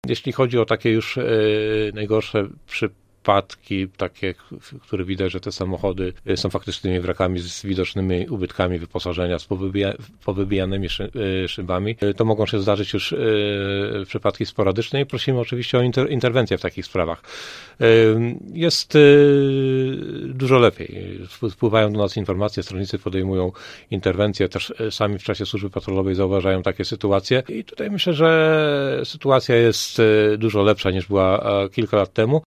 Jeśli chodzi o takie już najgorsze przypadki, takie, które widać, że te samochody są faktycznymi wrakami z widocznymi ubytkami wyposażenia, z powybijanymi szybami, to mogą się zdarzyć już przypadki sporadyczne i prosimy oczywiście o interwencję w takich sprawach. Jest dużo lepiej. Wpływają do nas informacje, strażnicy podejmują interwencje, też sami w czasie służby patrolowej zauważają takie sytuacje i tutaj myślę, że sytuacja jest dużo lepsza niż była kilka lat temu.